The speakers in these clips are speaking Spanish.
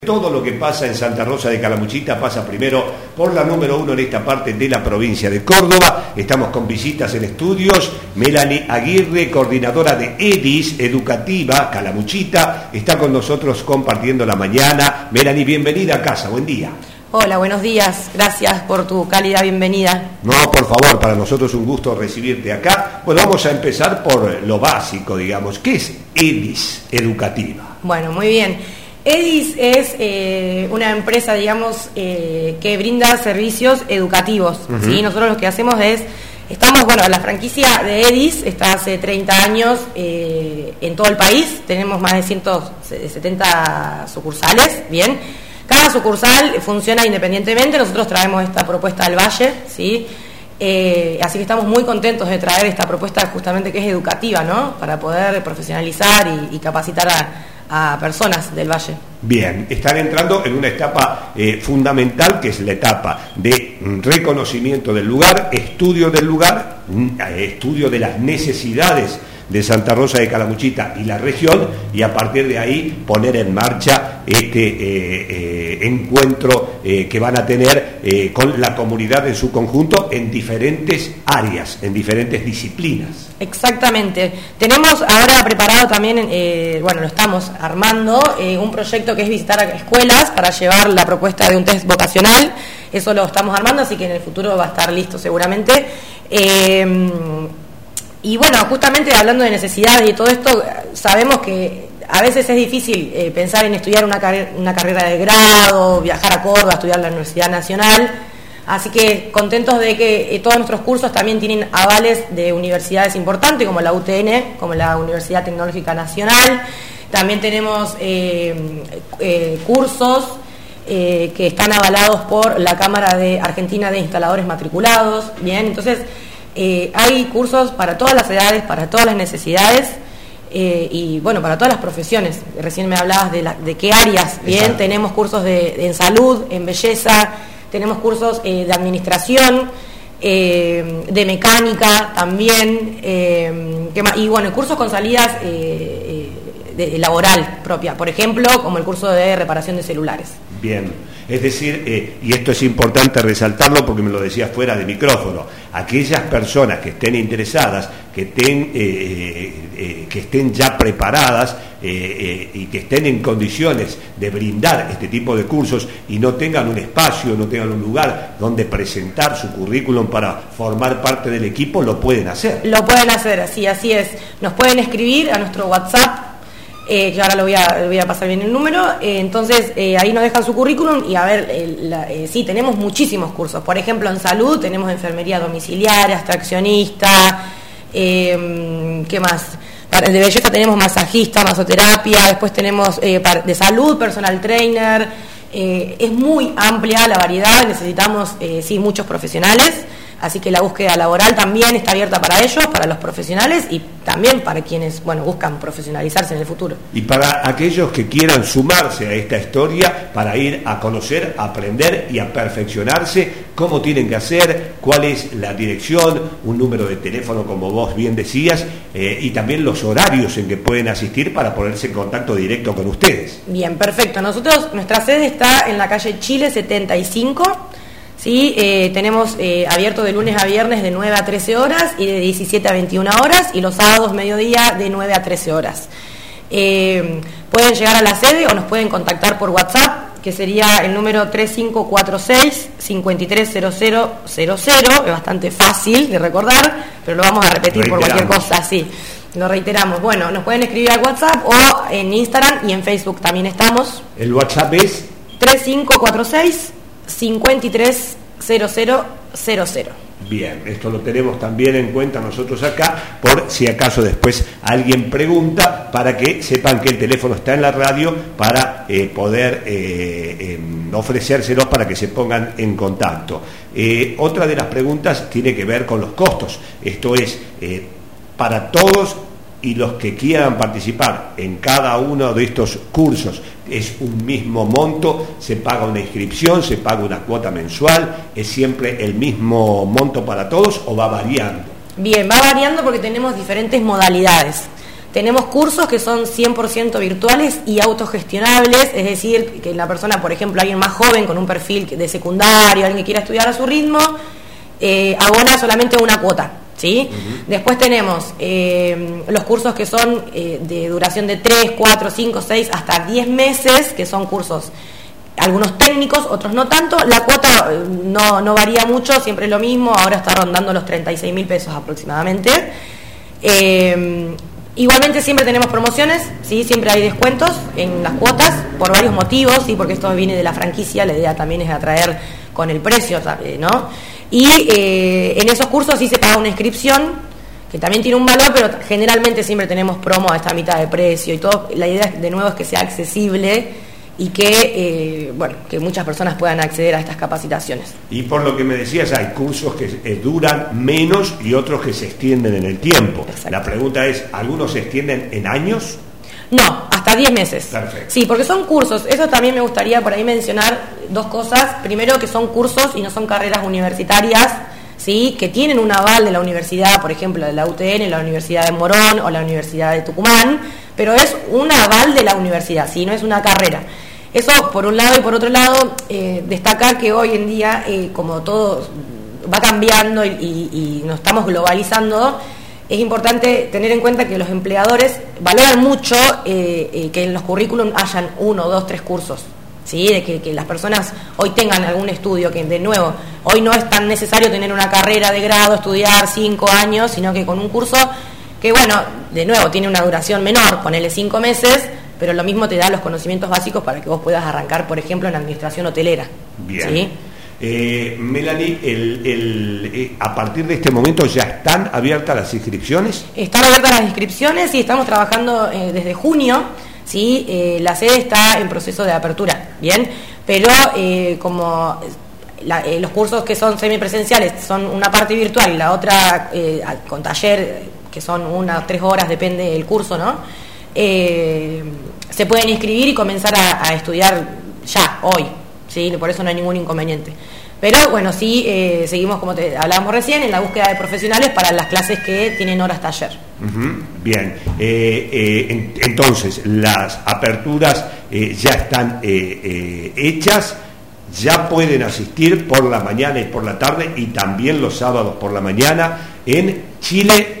Todo lo que pasa en Santa Rosa de Calamuchita pasa primero por la número 1 en esta parte de la provincia de Córdoba. Estamos con visitas en estudios. Melanie Aguirre, coordinadora de EDIS Educativa Calamuchita, está con nosotros compartiendo la mañana. Melanie, bienvenida a casa, buen día. Hola, buenos días, gracias por tu cálida bienvenida. No, por favor, para nosotros es un gusto recibirte acá. Bueno, vamos a empezar por lo básico, digamos. ¿Qué es EDIS Educativa? Bueno, muy bien. EDIS es una empresa, digamos, que brinda servicios educativos. ¿Sí? Nosotros lo que hacemos la franquicia de EDIS está hace 30 años en todo el país. Tenemos más de 170 sucursales, bien. Cada sucursal funciona independientemente. Nosotros traemos esta propuesta al Valle, ¿sí? Así que estamos muy contentos de traer esta propuesta justamente que es educativa, ¿no? Para poder profesionalizar y capacitar a personas del Valle. Bien, están entrando en una etapa fundamental, que es la etapa de reconocimiento del lugar, estudio del lugar, estudio de las necesidades de Santa Rosa de Calamuchita y la región, y a partir de ahí poner en marcha este encuentro que van a tener con la comunidad en su conjunto en diferentes áreas, en diferentes disciplinas. Exactamente. Tenemos ahora preparado también, lo estamos armando, un proyecto que es visitar a escuelas para llevar la propuesta de un test vocacional. Eso lo estamos armando, así que en el futuro va a estar listo seguramente. Y bueno, justamente hablando de necesidades y todo esto, sabemos que a veces es difícil pensar en estudiar una carrera de grado, viajar a Córdoba, estudiar en la Universidad Nacional. Así que contentos de que todos nuestros cursos también tienen avales de universidades importantes, como la UTN, como la Universidad Tecnológica Nacional. También tenemos cursos que están avalados por la Cámara Argentina de Instaladores Matriculados. Bien, entonces hay cursos para todas las edades, para todas las necesidades y bueno, para todas las profesiones. Recién me hablabas de qué áreas. Bien, exacto. Tenemos cursos en salud, en belleza, tenemos cursos de administración, de mecánica también, y bueno, cursos con salidas laboral propia, por ejemplo, como el curso de reparación de celulares. Bien, es decir, y esto es importante resaltarlo porque me lo decía fuera de micrófono, aquellas personas que estén interesadas, que estén ya preparadas y que estén en condiciones de brindar este tipo de cursos y no tengan un espacio, no tengan un lugar donde presentar su currículum para formar parte del equipo, lo pueden hacer. Lo pueden hacer, así es. Nos pueden escribir a nuestro WhatsApp. Que ahora le voy a pasar bien el número, entonces ahí nos dejan su currículum y a ver, sí, tenemos muchísimos cursos. Por ejemplo, en salud tenemos enfermería domiciliaria, extraccionista, ¿qué más? De belleza tenemos masajista, masoterapia, después tenemos de salud, personal trainer. Es muy amplia la variedad, necesitamos muchos profesionales. Así que la búsqueda laboral también está abierta para ellos, para los profesionales y también para quienes buscan profesionalizarse en el futuro. Y para aquellos que quieran sumarse a esta historia para ir a conocer, a aprender y a perfeccionarse, ¿cómo tienen que hacer? ¿Cuál es la dirección? Un número de teléfono, como vos bien decías, y también los horarios en que pueden asistir para ponerse en contacto directo con ustedes. Bien, perfecto. Nuestra sede está en la calle Chile 75. Sí, tenemos abierto de lunes a viernes de 9 a 13 horas y de 17 a 21 horas y los sábados mediodía de 9 a 13 horas. Pueden llegar a la sede o nos pueden contactar por WhatsApp, que sería el número 3546-530000. Es bastante fácil de recordar, pero lo vamos a repetir por cualquier cosa, sí. Lo reiteramos. Bueno, nos pueden escribir al WhatsApp o en Instagram y en Facebook también estamos. ¿El WhatsApp es? 3546-530000. Bien, esto lo tenemos también en cuenta nosotros acá, por si acaso después alguien pregunta, para que sepan que el teléfono está en la radio para poder ofrecérselos para que se pongan en contacto. Otra de las preguntas tiene que ver con los costos. Esto es, para todos y los que quieran participar en cada uno de estos cursos, es un mismo monto, se paga una inscripción, se paga una cuota mensual, ¿es siempre el mismo monto para todos o va variando? Bien, va variando porque tenemos diferentes modalidades. Tenemos cursos que son 100% virtuales y autogestionables, es decir, que la persona, por ejemplo, alguien más joven con un perfil de secundario, alguien que quiera estudiar a su ritmo, abona solamente una cuota, ¿sí? Uh-huh. Después tenemos los cursos que son de duración de 3, 4, 5, 6, hasta 10 meses, que son cursos, algunos técnicos, otros no tanto. La cuota no varía mucho, siempre es lo mismo, ahora está rondando los 36.000 pesos aproximadamente. Igualmente siempre tenemos promociones, ¿sí? Siempre hay descuentos en las cuotas por varios motivos, ¿sí? Porque esto viene de la franquicia, la idea también es atraer con el precio, ¿no? Y en esos cursos sí se paga una inscripción, que también tiene un valor, pero generalmente siempre tenemos promo a esta mitad de precio y todo. La idea de nuevo es que sea accesible y que que muchas personas puedan acceder a estas capacitaciones. Y por lo que me decías, hay cursos que duran menos y otros que se extienden en el tiempo. Exacto. La pregunta es, ¿algunos se extienden en años? No, hasta 10 meses. Perfecto. Sí, porque son cursos. Eso también me gustaría por ahí mencionar dos cosas. Primero, que son cursos y no son carreras universitarias, ¿sí? Que tienen un aval de la universidad, por ejemplo, de la UTN, la Universidad de Morón o la Universidad de Tucumán, pero es un aval de la universidad, ¿sí? No es una carrera. Eso por un lado, y por otro lado, destacar que hoy en día, como todo va cambiando y nos estamos globalizando, es importante tener en cuenta que los empleadores valoran mucho que en los currículum hayan 1, 2, 3 cursos, ¿sí? De que las personas hoy tengan algún estudio, que de nuevo, hoy no es tan necesario tener una carrera de grado, estudiar 5 años, sino que con un curso que, bueno, de nuevo, tiene una duración menor, ponele 5 meses, pero lo mismo te da los conocimientos básicos para que vos puedas arrancar, por ejemplo, en administración hotelera. Bien. ¿Sí? Melanie, a partir de este momento ya están abiertas las inscripciones. Están abiertas las inscripciones y estamos trabajando desde junio, ¿sí? La sede está en proceso de apertura, ¿bien? Pero como los cursos que son semipresenciales son una parte virtual y la otra con taller, que son 1 o 3 horas, depende del curso, ¿no? Se pueden inscribir y comenzar a estudiar ya, hoy, ¿sí? Por eso no hay ningún inconveniente. Pero bueno, sí, seguimos, como te hablábamos recién, en la búsqueda de profesionales para las clases que tienen horas taller. Uh-huh. Bien, entonces las aperturas ya están hechas, ya pueden asistir por la mañana y por la tarde y también los sábados por la mañana en Chile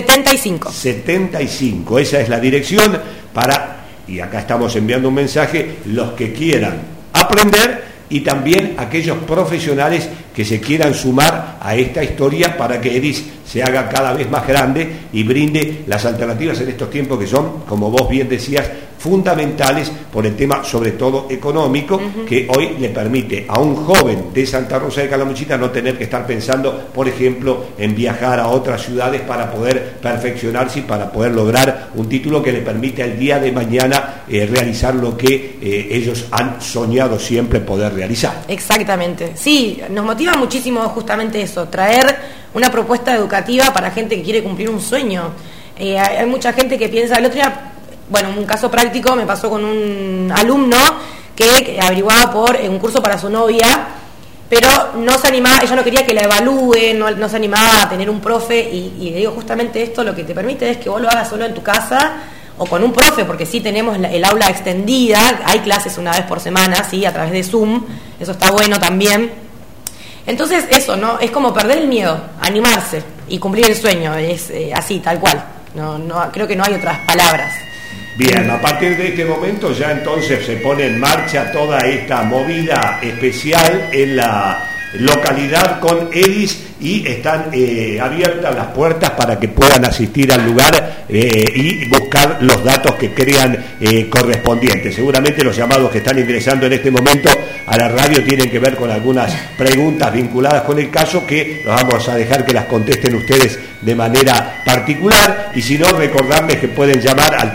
75, esa es la dirección y acá estamos enviando un mensaje, los que quieran aprender y también aquellos profesionales que se quieran sumar a esta historia para que EDIS se haga cada vez más grande y brinde las alternativas en estos tiempos que son, como vos bien decías, fundamentales por el tema sobre todo económico, uh-huh, que hoy le permite a un joven de Santa Rosa de Calamuchita no tener que estar pensando, por ejemplo, en viajar a otras ciudades para poder perfeccionarse y para poder lograr un título que le permite el día de mañana realizar lo que ellos han soñado siempre poder realizar. Exactamente, sí, nos motiva muchísimo justamente eso, traer una propuesta educativa para gente que quiere cumplir un sueño. Hay mucha gente que piensa, el otro día, bueno, un caso práctico me pasó con un alumno que averiguaba por un curso para su novia, pero no se animaba, ella no quería que la evalúen, no se animaba a tener un profe, y le digo, justamente esto lo que te permite es que vos lo hagas solo en tu casa o con un profe, porque sí tenemos el aula extendida, hay clases una vez por semana, sí, a través de Zoom, eso está bueno también. Entonces eso, ¿no? Es como perder el miedo, animarse y cumplir el sueño, es así, tal cual. No, creo que no hay otras palabras. Bien, a partir de este momento ya entonces se pone en marcha toda esta movida especial en la localidad con EDIS y están abiertas las puertas para que puedan asistir al lugar y buscar los datos que crean correspondientes. Seguramente los llamados que están ingresando en este momento a la radio tienen que ver con algunas preguntas vinculadas con el caso que los vamos a dejar que las contesten ustedes de manera particular, y si no, recordarles que pueden llamar al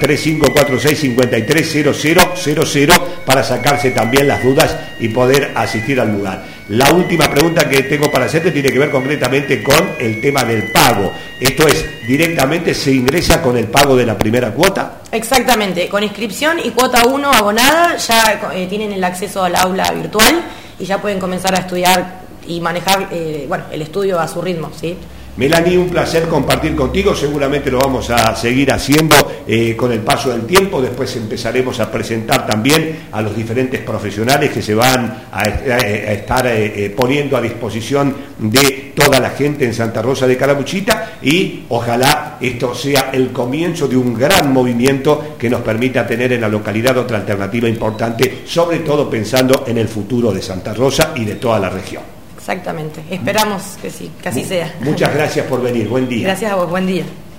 3546-530000 para sacarse también las dudas y poder asistir al lugar. La última pregunta que tengo para hacerte tiene que ver concretamente con el tema del pago. Esto es, directamente se ingresa con el pago de la primera cuota. Exactamente, con inscripción y cuota 1 abonada ya tienen el acceso al aula virtual y ya pueden comenzar a estudiar y manejar el estudio a su ritmo, ¿sí? Melanie, un placer compartir contigo, seguramente lo vamos a seguir haciendo con el paso del tiempo. Después empezaremos a presentar también a los diferentes profesionales que se van a estar poniendo a disposición de toda la gente en Santa Rosa de Calamuchita, y ojalá esto sea el comienzo de un gran movimiento que nos permita tener en la localidad otra alternativa importante, sobre todo pensando en el futuro de Santa Rosa y de toda la región. Exactamente, esperamos que sí, que así sea. Muchas gracias por venir, buen día. Gracias a vos, buen día.